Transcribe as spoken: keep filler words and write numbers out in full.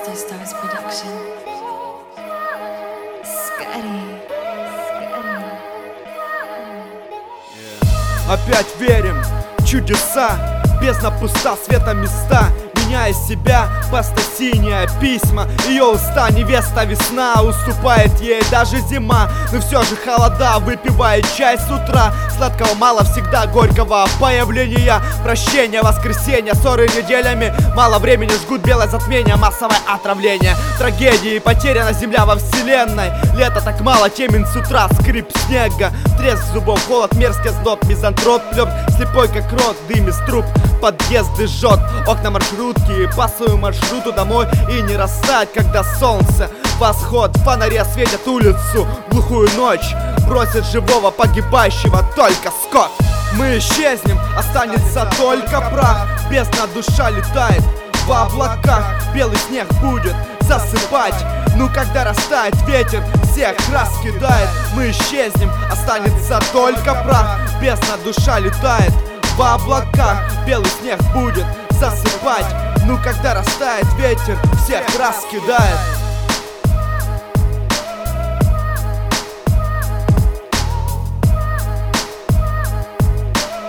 Crystal Stars Production. Scary. Опять верим в чудеса, бездна пуста, света места. Меняя себя, паста-синяя письма. Ее уста, невеста весна, уступает ей даже зима. Но все же холода, выпивает чай с утра. Сладкого мало, всегда горького появления. Прощения, воскресенья, ссоры неделями. Мало времени, жгут белое затмение, массовое отравление. Трагедии, потеряна земля во вселенной. Лето так мало, темен с утра, скрип снега. Треск зубов, холод, мерзкий зноб, мизантроп плёт, слепой как рот, дым из труб. Подъезды жжет, окна маршрутки. По своему маршруту домой и не расстать, когда солнце восход, фонари осветят улицу. Глухую ночь бросит живого погибающего только скот. Мы исчезнем, останется только прах. Бездна душа летает в облаках. Белый снег будет засыпать. Ну когда растает ветер, всех раскидает. Мы исчезнем, останется только прах. Бездна душа летает в облаках. Белый снег будет засыпать. Ну когда растает ветер, всех раскидает.